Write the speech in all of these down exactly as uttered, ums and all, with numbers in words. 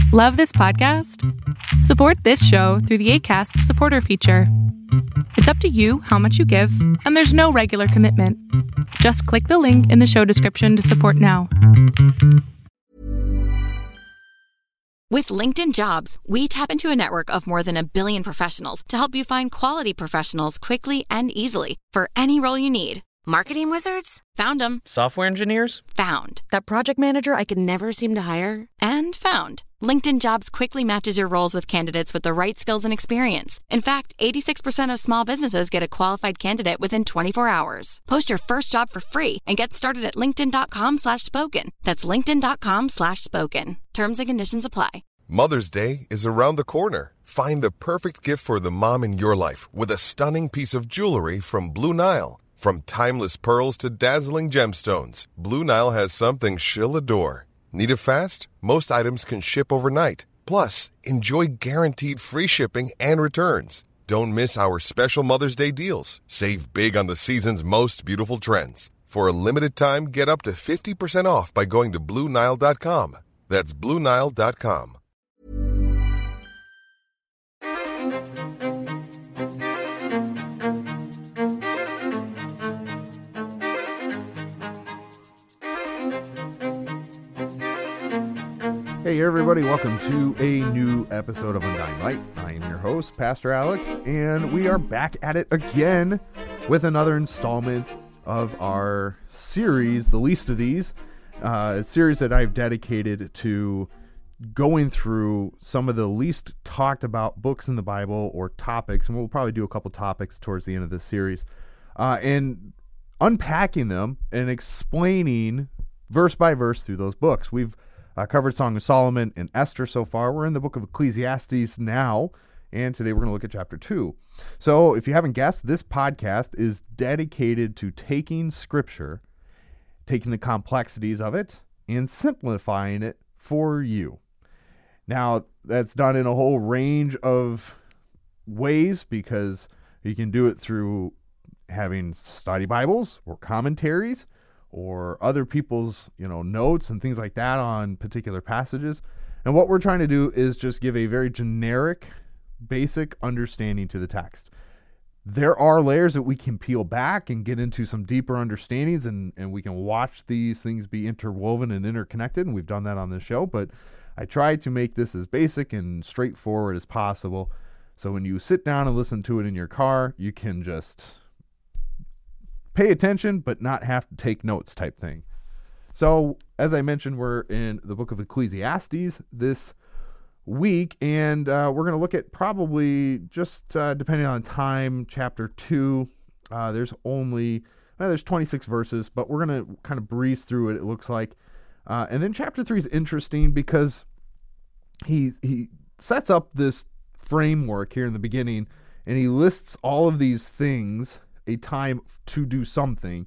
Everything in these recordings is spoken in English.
Love this podcast? Support this show through the Acast supporter feature. It's up to you how much you give, and there's no regular commitment. Just click the link in the show description to support now. With LinkedIn Jobs, we tap into a network of more than a billion professionals to help you find quality professionals quickly and easily for any role you need. Marketing wizards? Found them. Software engineers? Found. That project manager I could never seem to hire? And found. LinkedIn Jobs quickly matches your roles with candidates with the right skills and experience. In fact, eighty-six percent of small businesses get a qualified candidate within twenty-four hours. Post your first job for free and get started at linkedin.com slash spoken. That's linkedin.com slash spoken. Terms and conditions apply. Mother's Day is around the corner. Find the perfect gift for the mom in your life with a stunning piece of jewelry from Blue Nile. From timeless pearls to dazzling gemstones, Blue Nile has something she'll adore. Need it fast? Most items can ship overnight. Plus, enjoy guaranteed free shipping and returns. Don't miss our special Mother's Day deals. Save big on the season's most beautiful trends. For a limited time, get up to fifty percent off by going to Blue Nile dot com. That's Blue Nile dot com. Hey everybody, welcome to a new episode of Undying Light. I am your host, Pastor Alex, and we are back at it again with another installment of our series, The Least of These, uh, a series that I've dedicated to going through some of the least talked about books in the Bible or topics, and we'll probably do a couple topics towards the end of this series, uh, and unpacking them and explaining verse by verse through those books. We've Uh, covered Song of Solomon and Esther so far. We're in the book of Ecclesiastes now, and today we're going to look at chapter two. So if you haven't guessed, this podcast is dedicated to taking Scripture, taking the complexities of it, and simplifying it for you. Now, that's done in a whole range of ways, because you can do it through having study Bibles or commentaries, or other people's, you know, notes and things like that on particular passages. And what we're trying to do is just give a very generic, basic understanding to the text. There are layers that we can peel back and get into some deeper understandings, and, and we can watch these things be interwoven and interconnected, and we've done that on this show, but I try to make this as basic and straightforward as possible, so when you sit down and listen to it in your car, you can just pay attention, but not have to take notes type thing. So, as I mentioned, we're in the book of Ecclesiastes this week, and uh, we're going to look at probably just, uh, depending on time, chapter two. Uh, there's only, well, there's twenty-six verses, but we're going to kind of breeze through it, it looks like. Uh, and then chapter three is interesting because he he sets up this framework here in the beginning, and he lists all of these things, a time to do something,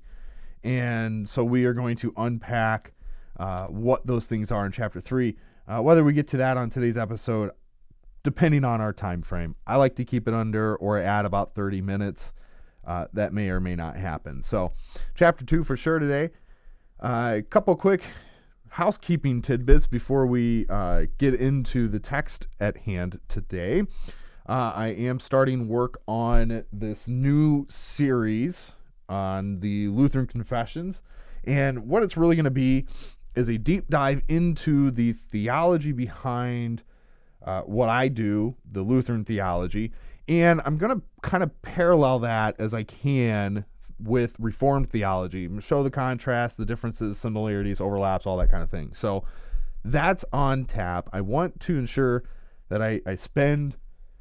and so we are going to unpack uh, what those things are in chapter three. Uh, whether we get to that on today's episode, depending on our time frame. I like to keep it under or at about thirty minutes. Uh, that may or may not happen. So, chapter two for sure today. Uh, a couple quick housekeeping tidbits before we uh, get into the text at hand today. Uh, I am starting work on this new series on the Lutheran Confessions, and what it's really going to be is a deep dive into the theology behind uh, what I do, the Lutheran theology, and I'm going to kind of parallel that as I can with Reformed theology, show the contrast, the differences, similarities, overlaps, all that kind of thing. So that's on tap. I want to ensure that I, I spend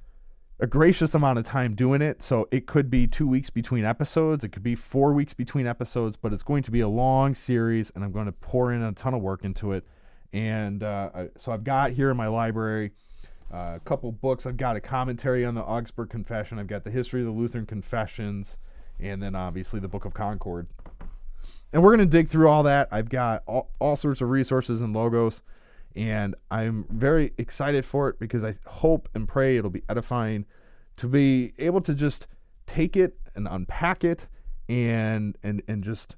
a gracious amount of time doing it. So it could be two weeks between episodes. It could be four weeks between episodes, but it's going to be a long series, and I'm going to pour in a ton of work into it. And uh, I, so I've got here in my library uh, a couple books. I've got a commentary on the Augsburg Confession. I've got the history of the Lutheran Confessions, and then obviously the Book of Concord. And we're going to dig through all that. I've got all, all sorts of resources and logos, and I'm very excited for it because I hope and pray it'll be edifying to be able to just take it and unpack it and and and just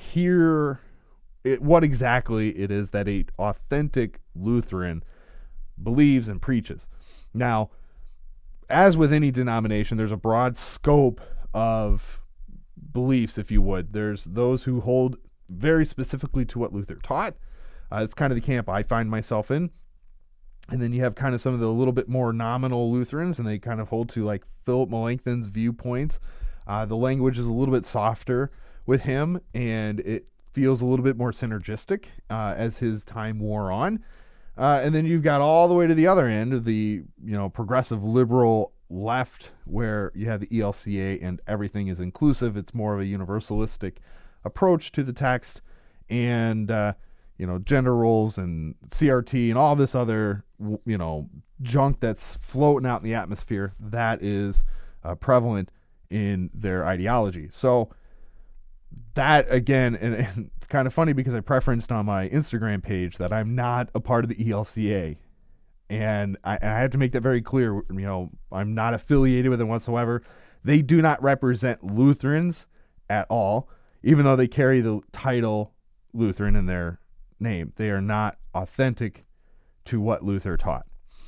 hear it, what exactly it is that a authentic Lutheran believes and preaches. Now, as with any denomination, there's a broad scope of beliefs, if you would. There's those who hold very specifically to what Luther taught. Uh, it's kind of the camp I find myself in. And then you have kind of some of the little bit more nominal Lutherans, and they kind of hold to like Philip Melanchthon's viewpoints. Uh, the language is a little bit softer with him, and it feels a little bit more synergistic uh, as his time wore on. Uh, and then you've got all the way to the other end of the, you know, progressive liberal left, where you have the E L C A and everything is inclusive. It's more of a universalistic approach to the text, and uh, you know, gender roles and C R T and all this other, you know, junk that's floating out in the atmosphere that is uh, prevalent in their ideology. So that, again, and, and it's kind of funny because I preferenced on my Instagram page that I'm not a part of the E L C A. And I, and I have to make that very clear. You know, I'm not affiliated with them whatsoever. They do not represent Lutherans at all, even though they carry the title Lutheran in their name. They are not authentic to what Luther taught.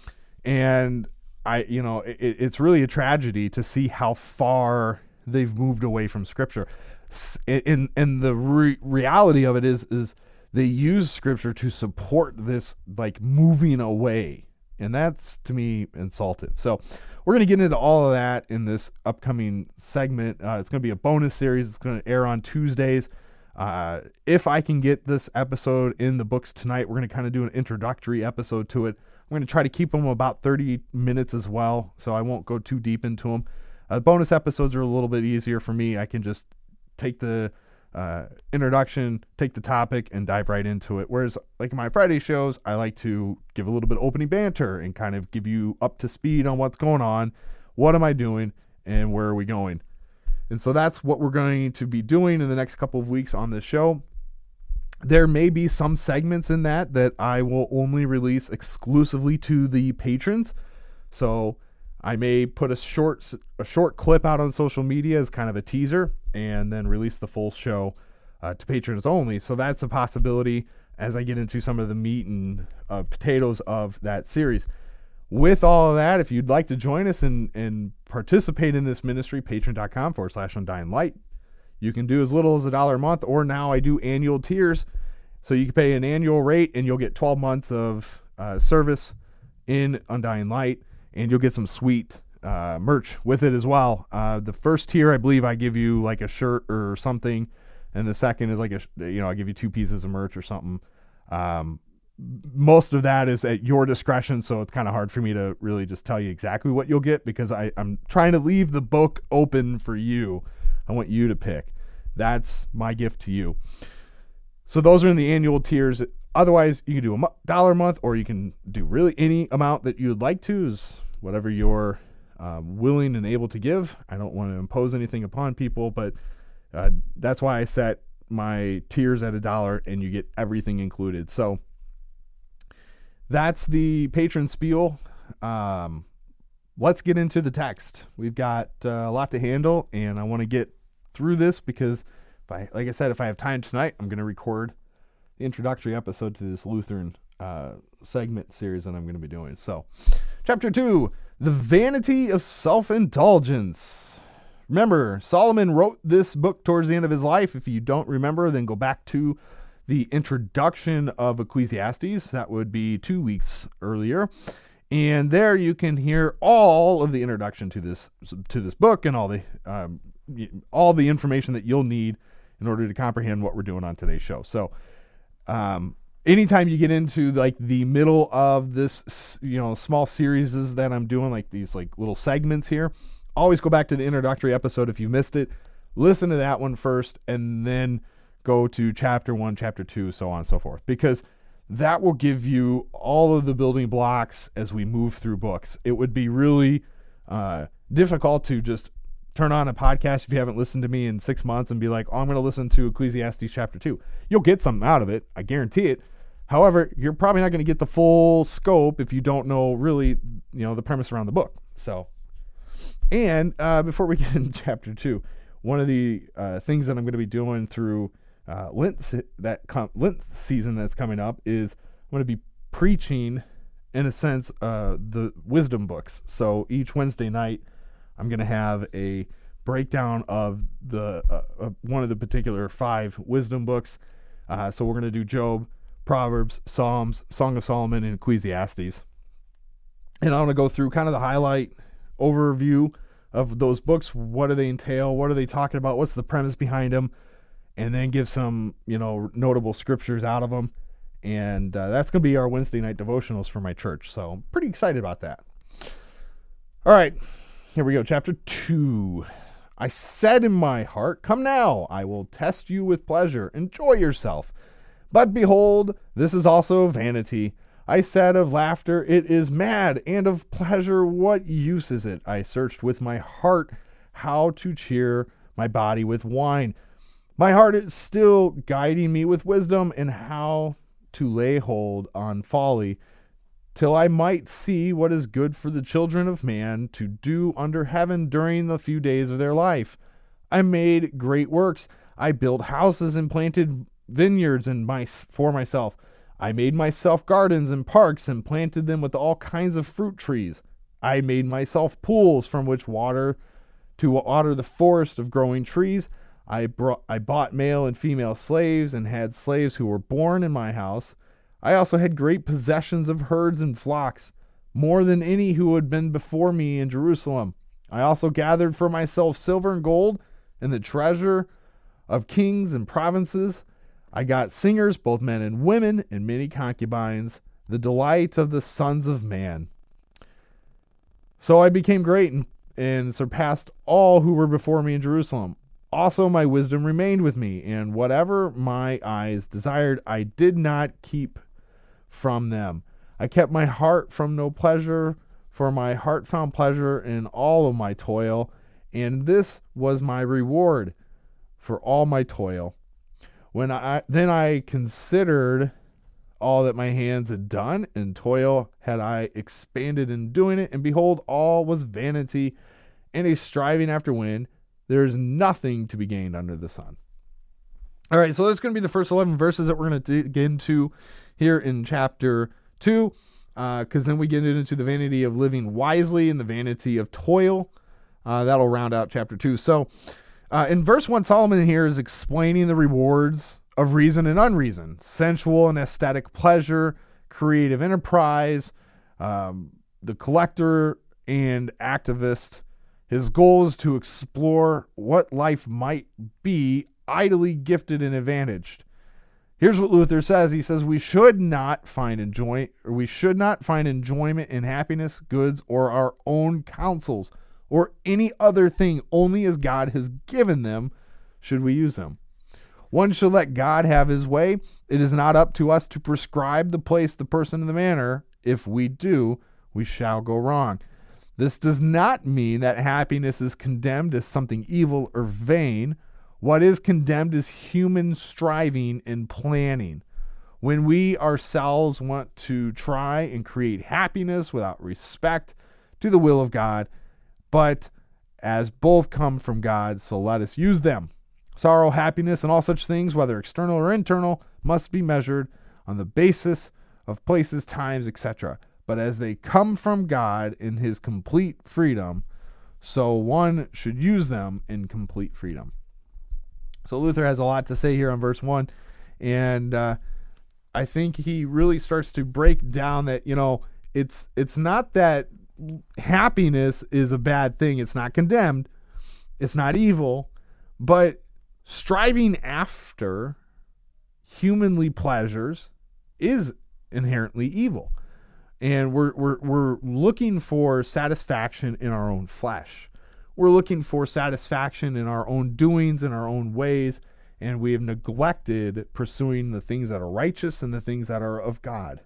And I, you know, it, it's really a tragedy to see how far they've moved away from Scripture. And, and the re- reality of it is, is they use Scripture to support this, like, moving away. And that's, to me, insultive. So we're going to get into all of that in this upcoming segment. Uh, it's going to be a bonus series. It's going to air on Tuesdays. Uh, if I can get this episode in the books tonight, we're going to kind of do an introductory episode to it. I'm going to try to keep them about thirty minutes as well, so I won't go too deep into them. Uh, bonus episodes are a little bit easier for me. I can just take the uh, introduction, take the topic, and dive right into it. Whereas, like my Friday shows, I like to give a little bit of opening banter and kind of give you up to speed on what's going on, what am I doing, and where are we going. And so that's what we're going to be doing in the next couple of weeks on this show. There may be some segments in that that I will only release exclusively to the patrons. So I may put a short a short clip out on social media as kind of a teaser, and then release the full show uh, to patrons only. So that's a possibility as I get into some of the meat and uh, potatoes of that series. With all of that, if you'd like to join us and, and participate in this ministry, patreon.com forward slash Undying Light. You can do as little as a dollar a month, or now I do annual tiers. So you can pay an annual rate and you'll get twelve months of uh, service in Undying Light, and you'll get some sweet uh, merch with it as well. Uh, the first tier, I believe I give you like a shirt or something. And the second is like, a, you know, I give you two pieces of merch or something. Um, Most of that is at your discretion, so it's kind of hard for me to really just tell you exactly what you'll get, because I, I'm trying to leave the book open for you. I want you to pick. That's my gift to you. So those are in the annual tiers. Otherwise, you can do a dollar a month, or you can do really any amount that you would like to, is whatever you're uh, willing and able to give. I don't want to impose anything upon people, but uh, that's why I set my tiers at a dollar, and you get everything included. So that's the patron spiel. Um, let's get into the text. We've got uh, a lot to handle, and I want to get through this because, if I, like I said, if I have time tonight, I'm going to record the introductory episode to this Lutheran uh, segment series that I'm going to be doing. So, chapter two, the vanity of self-indulgence. Remember, Solomon wrote this book towards the end of his life. If you don't remember, then go back to the introduction of Ecclesiastes. That would be two weeks earlier. And there you can hear all of the introduction to this to this book and all the um, all the information that you'll need in order to comprehend what we're doing on today's show. So um, anytime you get into like the middle of this, you know, small series that I'm doing, like these like little segments here, always go back to the introductory episode if you missed it. Listen to that one first, and then go to chapter one, chapter two, so on and so forth, because that will give you all of the building blocks as we move through books. It would be really uh, difficult to just turn on a podcast if you haven't listened to me in six months and be like, oh, I'm going to listen to Ecclesiastes chapter two. You'll get something out of it. I guarantee it. However, you're probably not going to get the full scope if you don't know really, you know, the premise around the book. So, and uh, before we get into chapter two, one of the uh, things that I'm going to be doing through Uh, Lent that com- Lent season that's coming up is I'm going to be preaching in a sense, uh, the wisdom books. So each Wednesday night, I'm going to have a breakdown of the uh, uh, one of the particular five wisdom books. Uh, so we're going to do Job, Proverbs, Psalms, Song of Solomon, and Ecclesiastes. And I want to go through kind of the highlight overview of those books. What do they entail? What are they talking about? What's the premise behind them? And then give some, you know, notable scriptures out of them. And uh, that's going to be our Wednesday night devotionals for my church. So I'm pretty excited about that. All right, here we go. Chapter two. I said in my heart, come now, I will test you with pleasure. Enjoy yourself. But behold, this is also vanity. I said of laughter, it is mad, and of pleasure, what use is it? I searched with my heart how to cheer my body with wine. My heart is still guiding me with wisdom, and how to lay hold on folly, till I might see what is good for the children of man to do under heaven during the few days of their life. I made great works. I built houses and planted vineyards and my, for myself. I made myself gardens and parks and planted them with all kinds of fruit trees. I made myself pools from which water to water the forest of growing trees. I brought, I bought male and female slaves and had slaves who were born in my house. I also had great possessions of herds and flocks, more than any who had been before me in Jerusalem. I also gathered for myself silver and gold and the treasure of kings and provinces. I got singers, both men and women, and many concubines, the delight of the sons of man. So I became great and, and surpassed all who were before me in Jerusalem. Also my wisdom remained with me, and whatever my eyes desired, I did not keep from them. I kept my heart from no pleasure, for my heart found pleasure in all of my toil, and this was my reward for all my toil. When I then I considered all that my hands had done, and toil had I expanded in doing it, and behold, all was vanity and a striving after wind. There is nothing to be gained under the sun. All right, so that's going to be the first eleven verses that we're going to dig into here in chapter two, because uh, then we get into the vanity of living wisely and the vanity of toil. Uh, that'll round out chapter two. So uh, in verse one, Solomon here is explaining the rewards of reason and unreason, sensual and aesthetic pleasure, creative enterprise, um, the collector and activist. His goal is to explore what life might be, idly gifted and advantaged. Here's what Luther says. He says, we should not find enjoy, or we should not find enjoyment in happiness, goods, or our own counsels, or any other thing, only as God has given them, should we use them. One should let God have his way. It is not up to us to prescribe the place, the person, and the manner. If we do, we shall go wrong. This does not mean that happiness is condemned as something evil or vain. What is condemned is human striving and planning. When we ourselves want to try and create happiness without respect to the will of God, but as both come from God, so let us use them. Sorrow, happiness, and all such things, whether external or internal, must be measured on the basis of places, times, et cetera. But as they come from God in his complete freedom, so one should use them in complete freedom. So Luther has a lot to say here on verse one, and uh, I think he really starts to break down that, you know, it's it's not that happiness is a bad thing. It's not condemned. It's not evil, but striving after humanly pleasures is inherently evil. And we're we're we're looking for satisfaction in our own flesh. We're looking for satisfaction in our own doings, in our own ways, and we have neglected pursuing the things that are righteous and the things that are of God.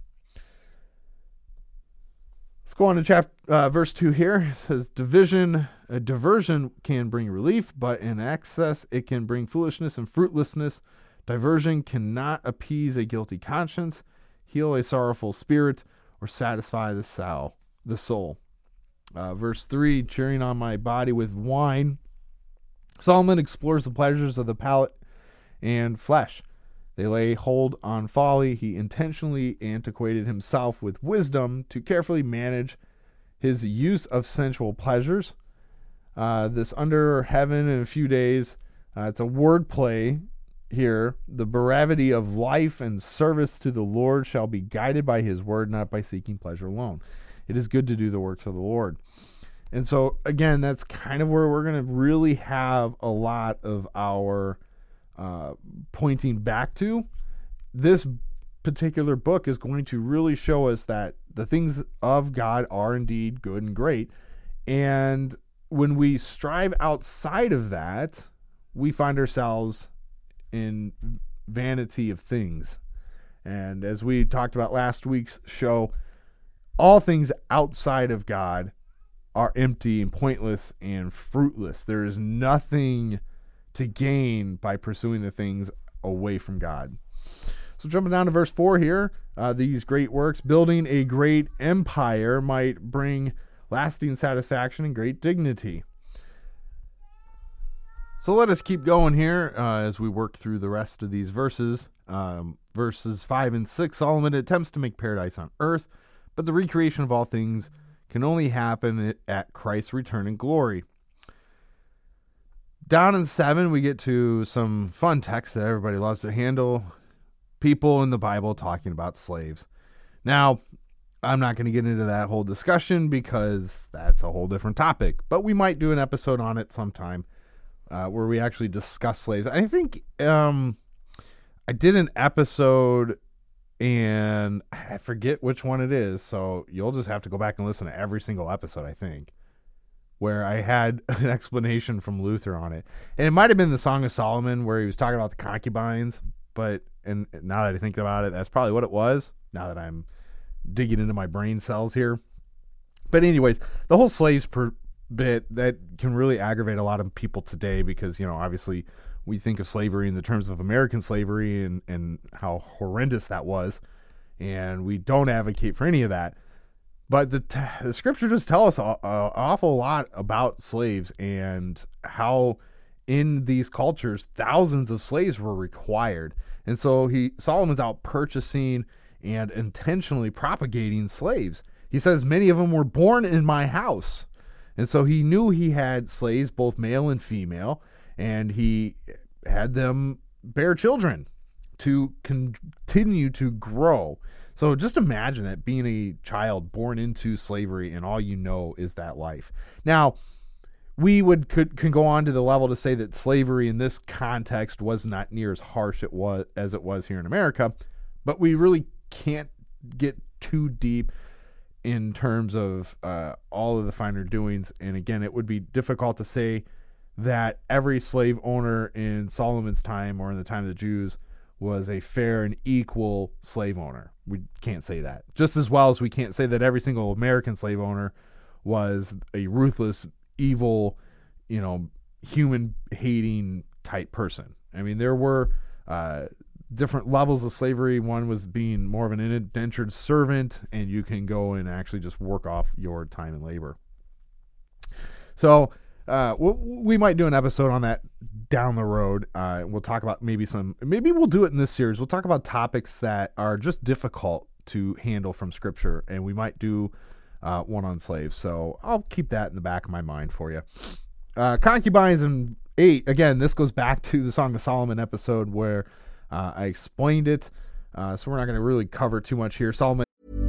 Let's go on to chapter uh, verse two here. It says, "Division, a diversion can bring relief, but in excess it can bring foolishness and fruitlessness. Diversion cannot appease a guilty conscience, heal a sorrowful spirit, or satisfy the soul." The soul. Uh, verse three, cheering on my body with wine. Solomon explores the pleasures of the palate and flesh. They lay hold on folly. He intentionally antiquated himself with wisdom to carefully manage his use of sensual pleasures. Uh, this under heaven in a few days, uh, it's a wordplay here. The brevity of life and service to the Lord shall be guided by his word, not by seeking pleasure alone. It is good to do the works of the Lord. And so, again, that's kind of where we're going to really have a lot of our uh, pointing back to. This particular book is going to really show us that the things of God are indeed good and great. And when we strive outside of that, we find ourselves in vanity of things. And as we talked about last week's show, all things outside of God are empty and pointless and fruitless. There is nothing to gain by pursuing the things away from God. So jumping down to verse four here, uh, these great works, building a great empire might bring lasting satisfaction and great dignity. So let us keep going here uh, as we work through the rest of these verses. Um, verses five and six, Solomon attempts to make paradise on earth, but the recreation of all things can only happen at Christ's return in glory. Down in seven, we get to some fun texts that everybody loves to handle. People in the Bible talking about slaves. Now, I'm not going to get into that whole discussion because that's a whole different topic, but we might do an episode on it sometime uh, where we actually discuss slaves. I think um, I did an episode and I forget which one it is, so you'll just have to go back and listen to every single episode, I think, where I had an explanation from Luther on it. And it might have been the Song of Solomon where he was talking about the concubines, but and now that I think about it, that's probably what it was, now that I'm digging into my brain cells here. But anyways, the whole slaves per bit, that can really aggravate a lot of people today because, you know, obviously we think of slavery in the terms of American slavery and, and how horrendous that was. And we don't advocate for any of that. But the, t- the scripture just tell us an awful lot about slaves and how in these cultures, thousands of slaves were required. And so he Solomon's out purchasing and intentionally propagating slaves. He says, many of them were born in my house. And so he knew he had slaves, both male and female, and he had them bear children to continue to grow. So just imagine that, being a child born into slavery and all you know is that life. Now, we would could can go on to the level to say that slavery in this context was not near as harsh it was as it was here in America, but we really can't get too deep in terms of uh, all of the finer doings. And again, it would be difficult to say that every slave owner in Solomon's time or in the time of the Jews was a fair and equal slave owner. We can't say that. Just as well as we can't say that every single American slave owner was a ruthless, evil, you know, human-hating type person. I mean, there were uh, different levels of slavery. One was being more of an indentured servant, and you can go and actually just work off your time and labor. So uh, we'll, we might do an episode on that down the road. Uh, we'll talk about maybe some, maybe we'll do it in this series. We'll talk about topics that are just difficult to handle from Scripture, and we might do uh, one on slaves. So I'll keep that in the back of my mind for you. Uh, concubines in eight, again, this goes back to the Song of Solomon episode where uh, I explained it. Uh, so we're not going to really cover too much here. Solomon.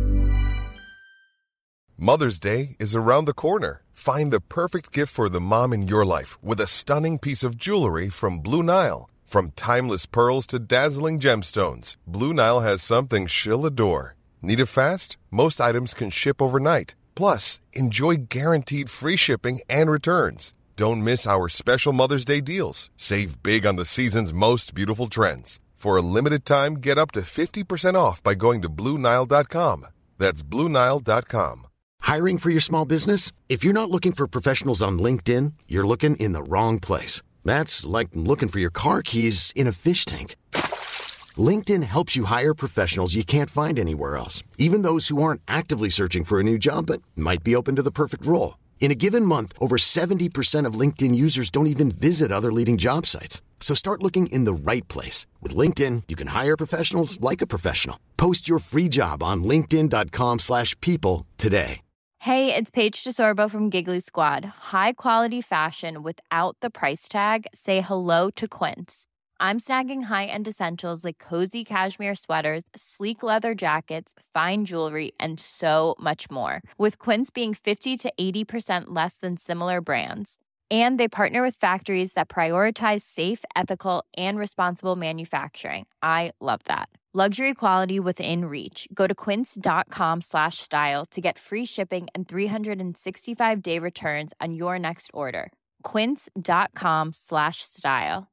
Mother's Day is around the corner. Find the perfect gift for the mom in your life with a stunning piece of jewelry from Blue Nile. From timeless pearls to dazzling gemstones, Blue Nile has something she'll adore. Need it fast? Most items can ship overnight. Plus, enjoy guaranteed free shipping and returns. Don't miss our special Mother's Day deals. Save big on the season's most beautiful trends. For a limited time, get up to fifty percent off by going to Blue Nile dot com. That's Blue Nile dot com. Hiring for your small business? If you're not looking for professionals on LinkedIn, you're looking in the wrong place. That's like looking for your car keys in a fish tank. LinkedIn helps you hire professionals you can't find anywhere else, even those who aren't actively searching for a new job but might be open to the perfect role. In a given month, over seventy percent of LinkedIn users don't even visit other leading job sites. So start looking in the right place. With LinkedIn, you can hire professionals like a professional. Post your free job on linkedin dot com slash people today. Hey, it's Paige DeSorbo from Giggly Squad. High quality fashion without the price tag. Say hello to Quince. I'm snagging high-end essentials like cozy cashmere sweaters, sleek leather jackets, fine jewelry, and so much more. With Quince being fifty to eighty percent less than similar brands. And they partner with factories that prioritize safe, ethical, and responsible manufacturing. I love that. Luxury quality within reach. Go to quince.com slash style to get free shipping and three sixty-five day returns on your next order. Quince.com slash style.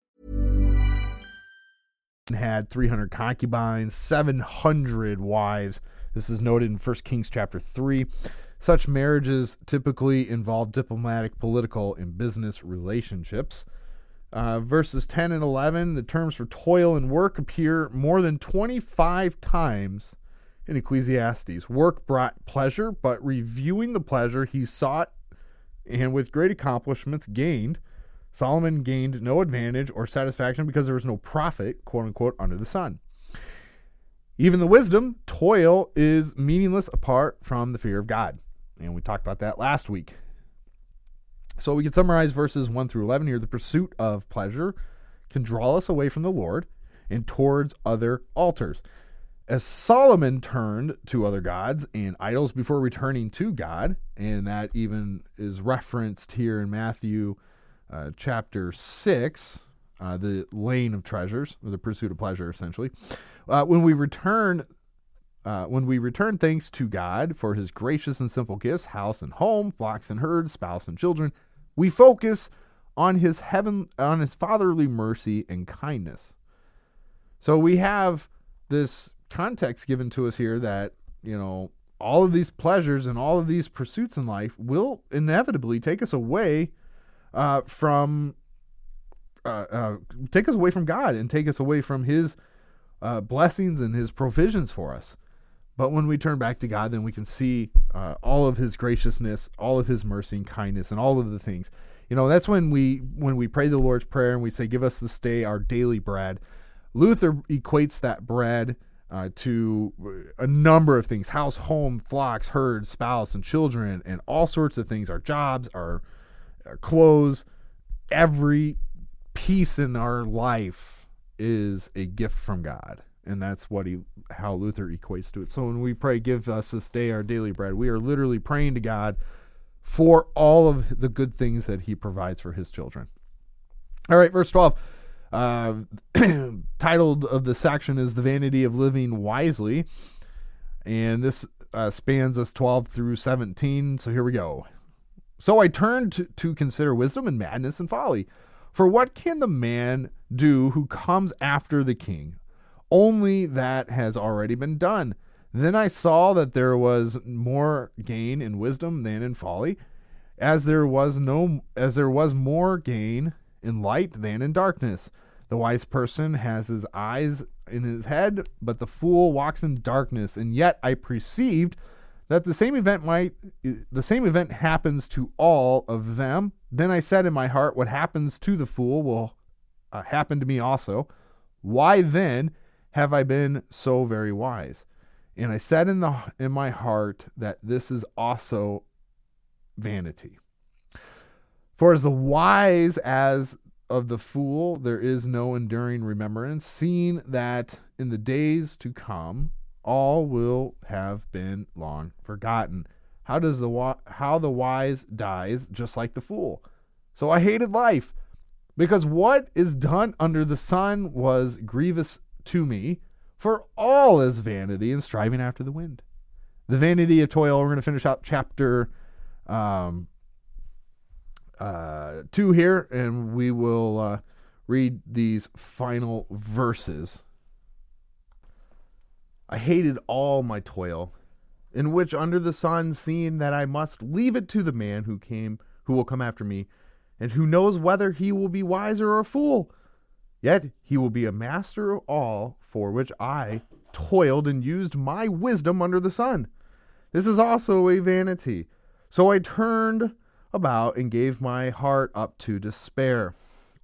Had three hundred concubines, seven hundred wives. This is noted in First Kings chapter three. Such marriages typically involve diplomatic, political, and business relationships. Uh, verses ten and eleven, the terms for toil and work appear more than twenty-five times in Ecclesiastes. Work brought pleasure, but reviewing the pleasure he sought and with great accomplishments gained, Solomon gained no advantage or satisfaction because there was no profit, quote unquote, under the sun. Even the wisdom, toil is meaningless apart from the fear of God. And we talked about that last week. So we can summarize verses one through eleven here. The pursuit of pleasure can draw us away from the Lord and towards other altars. As Solomon turned to other gods and idols before returning to God, and that even is referenced here in Matthew uh, chapter six, uh, the lane of treasures, or the pursuit of pleasure, essentially. Uh, when we return Uh, when we return thanks to God for his gracious and simple gifts, house and home, flocks and herds, spouse and children, we focus on his heaven, on his fatherly mercy and kindness. So we have this context given to us here that, you know, all of these pleasures and all of these pursuits in life will inevitably take us away uh, from, uh, uh, take us away from God and take us away from his uh, blessings and his provisions for us. But when we turn back to God, then we can see uh, all of his graciousness, all of his mercy and kindness, and all of the things. You know, that's when we when we pray the Lord's Prayer and we say, give us this day our daily bread. Luther equates that bread uh, to a number of things: house, home, flocks, herds, spouse, and children, and all sorts of things. Our jobs, our, our clothes, every piece in our life is a gift from God. And that's what he, how Luther equates to it. So when we pray, give us this day our daily bread, we are literally praying to God for all of the good things that he provides for his children. All right, verse twelve, uh, titled of the section is The Vanity of Living Wisely. And this uh, spans us twelve through seventeen. So here we go. So I turned to, to consider wisdom and madness and folly. For what can the man do who comes after the king? Only that has already been done. Then I saw that there was more gain in wisdom than in folly, as there was no as there was more gain in light than in darkness. The wise person has his eyes in his head, but the fool walks in darkness. And yet I perceived that the same event might the same event happens to all of them. Then I said in my heart, what happens to the fool will uh, happen to me also. Why then have I been so very wise? And I said in the in my heart that this is also vanity. For as the wise as of the fool, there is no enduring remembrance, seeing that in the days to come all will have been long forgotten. How does the how the wise dies just like the fool? So I hated life, because what is done under the sun was grievous to me, for all is vanity and striving after the wind. The vanity of toil. We're going to finish out chapter um, uh, two here, and we will uh, read these final verses. I hated all my toil, in which under the sun, seeing that I must leave it to the man who came, who will come after me, and who knows whether he will be wise or a fool. Yet he will be a master of all for which I toiled and used my wisdom under the sun. This is also a vanity. So I turned about and gave my heart up to despair.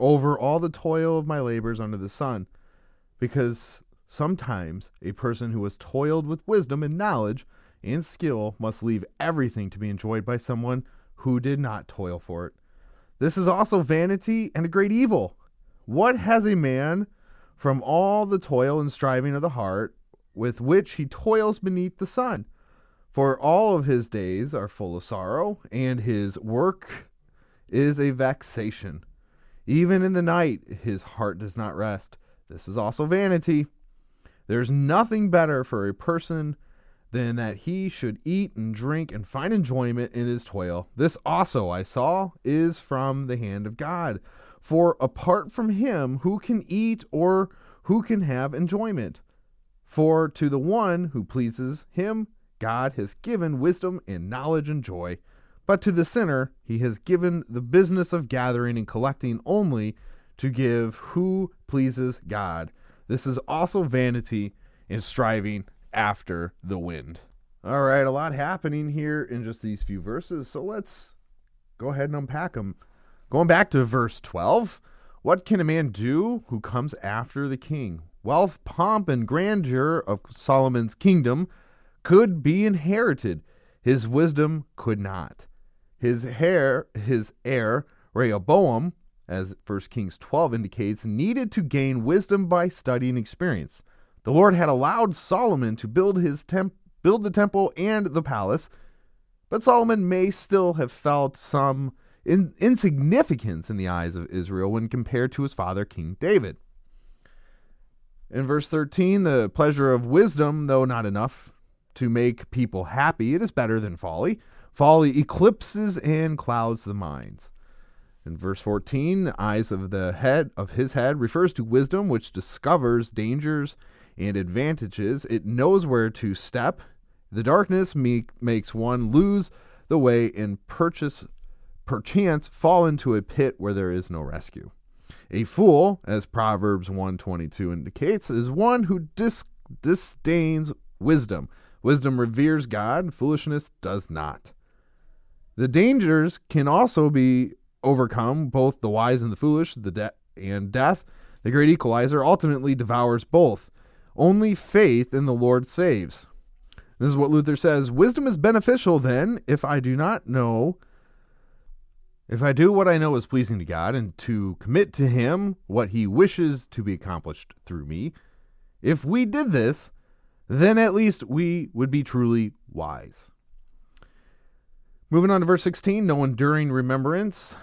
over all the toil of my labors under the sun, because sometimes a person who has toiled with wisdom and knowledge and skill must leave everything to be enjoyed by someone who did not toil for it. This is also vanity and a great evil. What has a man from all the toil and striving of the heart with which he toils beneath the sun? For all of his days are full of sorrow, and his work is a vexation. Even in the night his heart does not rest. This is also vanity. There's nothing better for a person than that he should eat and drink and find enjoyment in his toil. This also, I saw, is from the hand of God. For apart from him, who can eat or who can have enjoyment? For to the one who pleases him, God has given wisdom and knowledge and joy. But to the sinner, he has given the business of gathering and collecting only to give who pleases God. This is also vanity and striving after the wind. All right, a lot happening here in just these few verses, so let's go ahead and unpack them. Going back to verse twelve, what can a man do who comes after the king? Wealth, pomp, and grandeur of Solomon's kingdom could be inherited. His wisdom could not. His heir, his heir, Rehoboam, as First Kings twelve indicates, needed to gain wisdom by study and experience. The Lord had allowed Solomon to build his temp- build the temple and the palace, but Solomon may still have felt some in- insignificance in the eyes of Israel when compared to his father, King David. In verse thirteen, the pleasure of wisdom, though not enough to make people happy, it is better than folly. Folly eclipses and clouds the minds. In verse fourteen, the eyes of the head of his head refers to wisdom, which discovers dangers and advantages. It knows where to step. The darkness make, makes one lose the way and purchase, perchance fall into a pit where there is no rescue. A fool, as Proverbs one twenty-two indicates, is one who dis- disdains wisdom. Wisdom reveres God, foolishness does not. The dangers can also be overcome, both the wise and the foolish, the de- and death, the great equalizer, ultimately devours both. Only faith in the Lord saves. This is what Luther says. Wisdom is beneficial then, if I do not know, if I do what I know is pleasing to God, and to commit to him what he wishes to be accomplished through me. If we did this, then at least we would be truly wise. Moving on to verse sixteen, no enduring remembrance.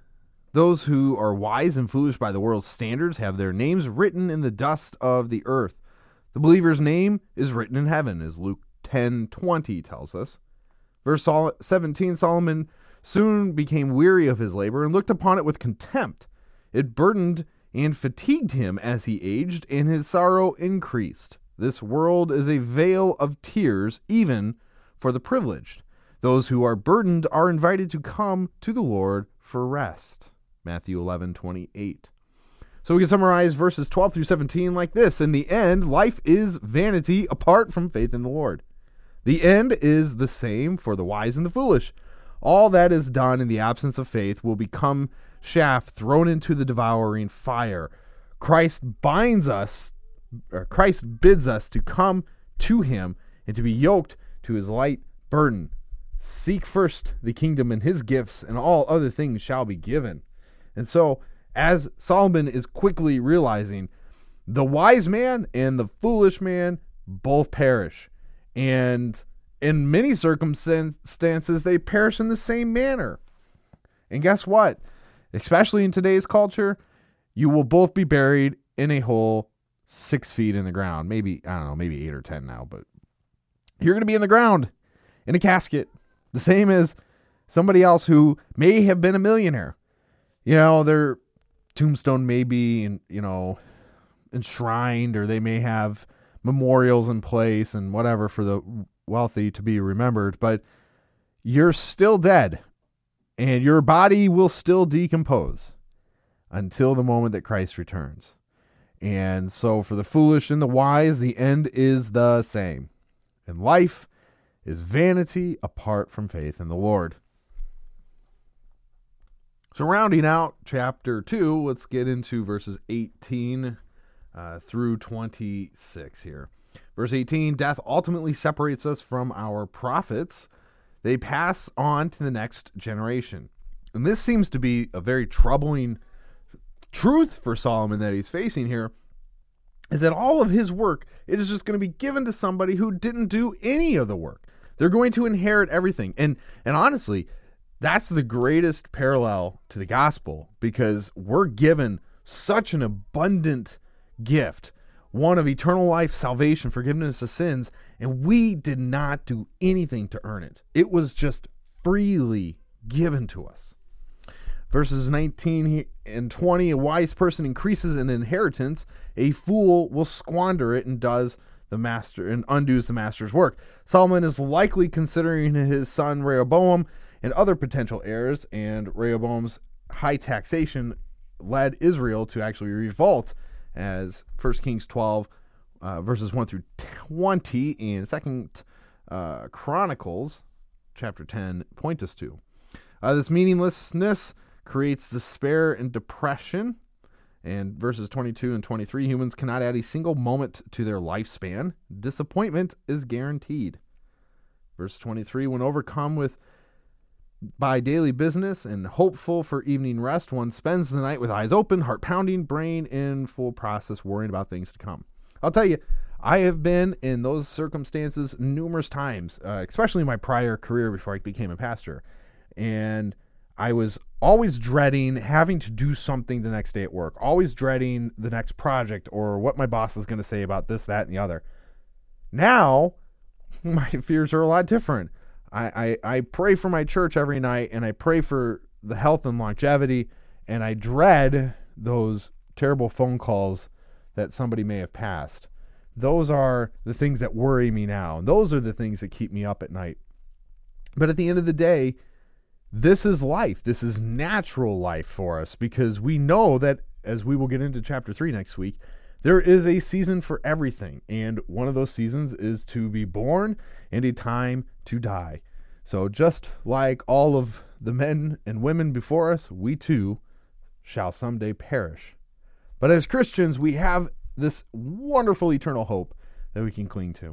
Those who are wise and foolish by the world's standards have their names written in the dust of the earth. The believer's name is written in heaven, as Luke ten twenty tells us. Verse seventeen, Solomon soon became weary of his labor and looked upon it with contempt. It burdened and fatigued him as he aged, and his sorrow increased. This world is a vale of tears, even for the privileged. Those who are burdened are invited to come to the Lord for rest. Matthew eleven twenty-eight. So we can summarize verses twelve through seventeen like this. In the end, life is vanity apart from faith in the Lord. The end is the same for the wise and the foolish. All that is done in the absence of faith will become chaff thrown into the devouring fire. Christ binds us, or Christ bids us to come to him and to be yoked to his light burden. Seek first the kingdom and his gifts, and all other things shall be given. And so, as Solomon is quickly realizing, the wise man and the foolish man both perish. And in many circumstances, they perish in the same manner. And guess what? Especially in today's culture, you will both be buried in a hole six feet in the ground. Maybe, I don't know, maybe eight or ten now, but you're going to be in the ground in a casket. The same as somebody else who may have been a millionaire. You know, their tombstone may be, you know, enshrined, or they may have memorials in place and whatever for the wealthy to be remembered, but you're still dead, and your body will still decompose until the moment that Christ returns. And so for the foolish and the wise, the end is the same. And life is vanity apart from faith in the Lord. So rounding out chapter two, let's get into verses eighteen uh, through twenty-six here. Verse eighteen, death ultimately separates us from our prophets. They pass on to the next generation. And this seems to be a very troubling truth for Solomon that he's facing here, is that all of his work, it is just going to be given to somebody who didn't do any of the work. They're going to inherit everything. And and honestly, that's the greatest parallel to the gospel, because we're given such an abundant gift, one of eternal life, salvation, forgiveness of sins, and we did not do anything to earn it. It was just freely given to us. Verses nineteen and twenty, a wise person increases an inheritance, a fool will squander it and does the master and undoes the master's work. Solomon is likely considering his son Rehoboam and other potential heirs, and Rehoboam's high taxation led Israel to actually revolt, as First Kings twelve, uh, verses one through twenty, and Second uh, Chronicles, chapter ten, point us to. Uh, this meaninglessness creates despair and depression, and verses twenty-two and twenty-three, humans cannot add a single moment to their lifespan. Disappointment is guaranteed. Verse twenty-three, when overcome with by daily business and hopeful for evening rest, one spends the night with eyes open, heart pounding, brain in full process, worrying about things to come. I'll tell you, I have been in those circumstances numerous times, uh, especially in my prior career before I became a pastor. And I was always dreading having to do something the next day at work, always dreading the next project or what my boss is going to say about this, that, and the other. Now, my fears are a lot different. I, I, I pray for my church every night, and I pray for the health and longevity, and I dread those terrible phone calls that somebody may have passed. Those are the things that worry me now. Those are the things that keep me up at night. But at the end of the day, this is life. This is natural life for us, because we know that, as we will get into chapter three next week, there is a season for everything, and one of those seasons is to be born and a time to die. So just like all of the men and women before us, we too shall someday perish. But as Christians, we have this wonderful eternal hope that we can cling to.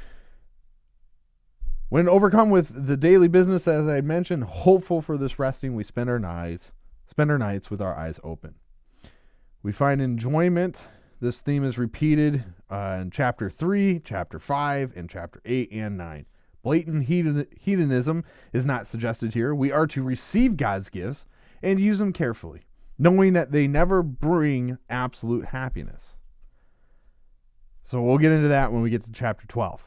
When overcome with the daily business, as I mentioned, hopeful for this resting, we spend our nights, spend our nights with our eyes open. We find enjoyment. This theme is repeated uh, in chapter three, chapter five, and chapter eight and nine. Blatant hedon- hedonism is not suggested here. We are to receive God's gifts and use them carefully, knowing that they never bring absolute happiness. So we'll get into that when we get to chapter twelve.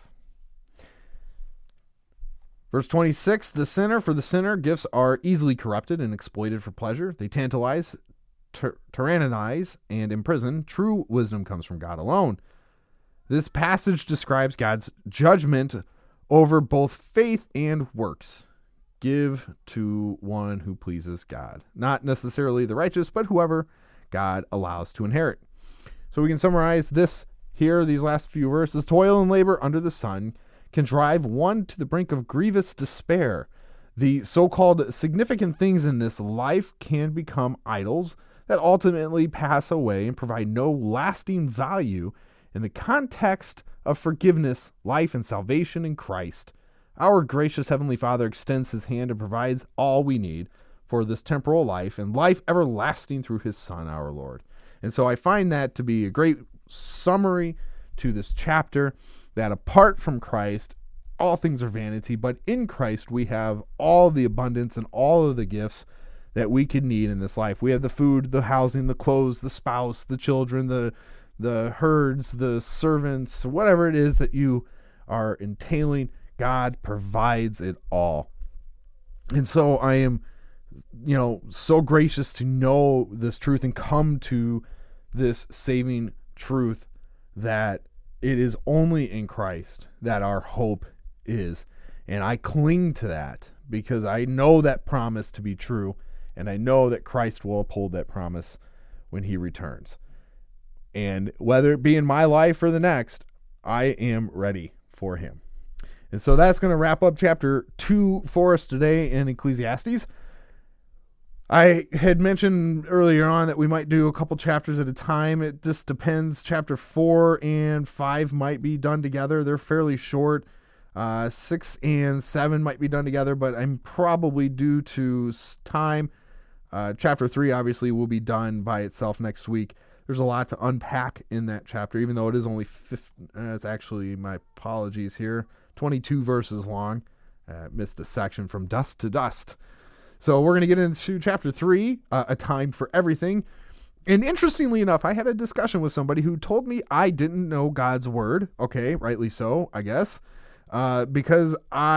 Verse twenty-six, the sinner, for the sinner, gifts are easily corrupted and exploited for pleasure. They tantalize, tyr- tyrannize, and imprison. True wisdom comes from God alone. This passage describes God's judgment over both faith and works. Give to one who pleases God. Not necessarily the righteous, but whoever God allows to inherit. So we can summarize this here, these last few verses. Toil and labor under the sun can drive one to the brink of grievous despair. The so-called significant things in this life can become idols that ultimately pass away and provide no lasting value in the context of forgiveness, life, and salvation in Christ. Our gracious Heavenly Father extends His hand and provides all we need for this temporal life and life everlasting through His Son, our Lord. And so I find that to be a great summary to this chapter, that apart from Christ, all things are vanity, but in Christ we have all the abundance and all of the gifts that we could need in this life. We have the food, the housing, the clothes, the spouse, the children, the the herds, the servants, whatever it is that you are entailing. God provides it all. And so I am, you know, so gracious to know this truth and come to this saving truth that it is only in Christ that our hope is. And I cling to that because I know that promise to be true, and I know that Christ will uphold that promise when He returns. And whether it be in my life or the next, I am ready for Him. And so that's going to wrap up chapter two for us today in Ecclesiastes. I had mentioned earlier on that we might do a couple chapters at a time. It just depends. Chapter four and five might be done together. They're fairly short. Uh, six and seven might be done together, but I'm probably due to time. Uh, chapter three obviously will be done by itself next week. There's a lot to unpack in that chapter, even though it is only fifteen, uh, it's actually, my apologies here, twenty-two verses long. Uh, missed a section from dust to dust. So we're going to get into chapter three, uh, A Time for Everything. And interestingly enough, I had a discussion with somebody who told me I didn't know God's word. Okay, rightly so, I guess. Uh, because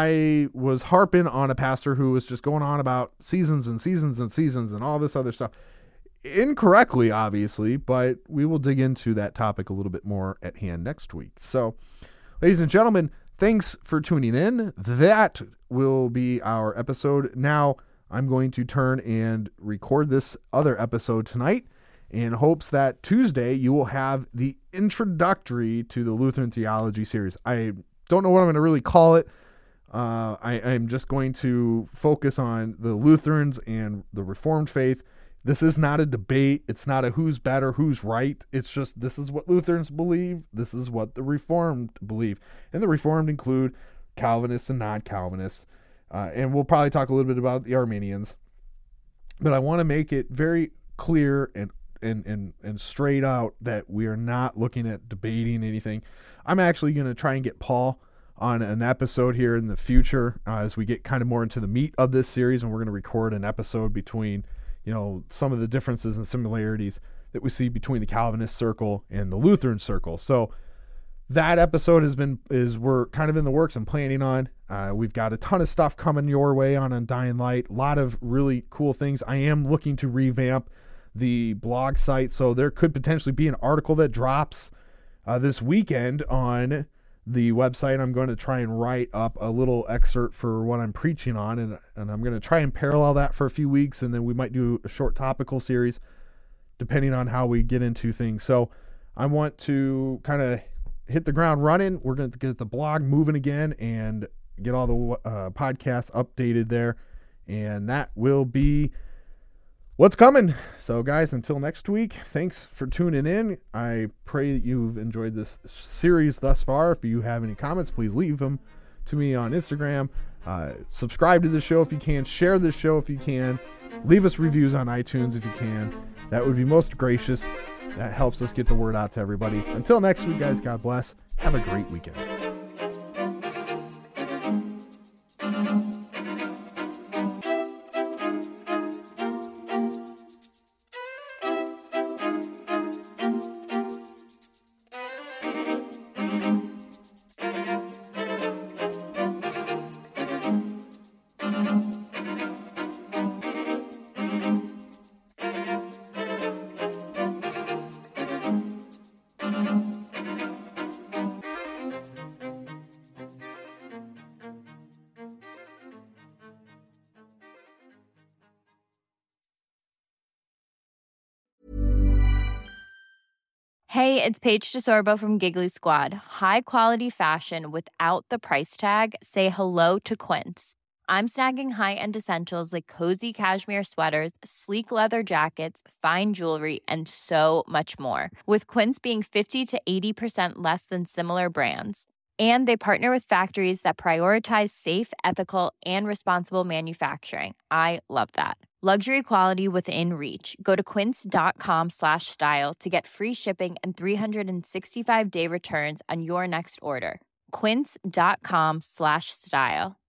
I was harping on a pastor who was just going on about seasons and seasons and seasons and all this other stuff. Incorrectly, obviously, but we will dig into that topic a little bit more at hand next week. So, ladies and gentlemen, thanks for tuning in. That will be our episode. Now, I'm going to turn and record this other episode tonight in hopes that Tuesday you will have the introductory to the Lutheran Theology series. I don't know what I'm going to really call it. Uh, I, I'm just going to focus on the Lutherans and the Reformed faith. This is not a debate. It's not a who's better, who's right. It's just this is what Lutherans believe. This is what the Reformed believe. And the Reformed include Calvinists and non-Calvinists. Uh, and we'll probably talk a little bit about the Arminians. But I want to make it very clear and, and, and, and straight out that we are not looking at debating anything. I'm actually going to try and get Paul on an episode here in the future uh, as we get kind of more into the meat of this series. And we're going to record an episode between, you know, some of the differences and similarities that we see between the Calvinist circle and the Lutheran circle. So that episode has been, is we're kind of in the works and planning on. Uh, we've got a ton of stuff coming your way on Undying Light. A lot of really cool things. I am looking to revamp the blog site. So there could potentially be an article that drops uh, this weekend on the website. I'm going to try and write up a little excerpt for what I'm preaching on. And, and I'm going to try and parallel that for a few weeks. And then we might do a short topical series depending on how we get into things. So I want to kind of hit the ground running. We're going to get the blog moving again and get all the uh, podcasts updated there. And that will be what's coming. So guys, until next week, thanks for tuning in. I pray that you've enjoyed this series thus far. If you have any comments, please leave them to me on Instagram. Uh, subscribe to the show if you can. Share this show if you can. Leave us reviews on iTunes if you can. That would be most gracious. That helps us get the word out to everybody. Until next week, guys, God bless. Have a great weekend. Hey, it's Paige DeSorbo from Giggly Squad. High quality fashion without the price tag. Say hello to Quince. I'm snagging high-end essentials like cozy cashmere sweaters, sleek leather jackets, fine jewelry, and so much more. With Quince being fifty to eighty percent less than similar brands. And they partner with factories that prioritize safe, ethical, and responsible manufacturing. I love that. Luxury quality within reach. Go to quince.com slash style to get free shipping and three sixty-five day returns on your next order. Quince.com slash style.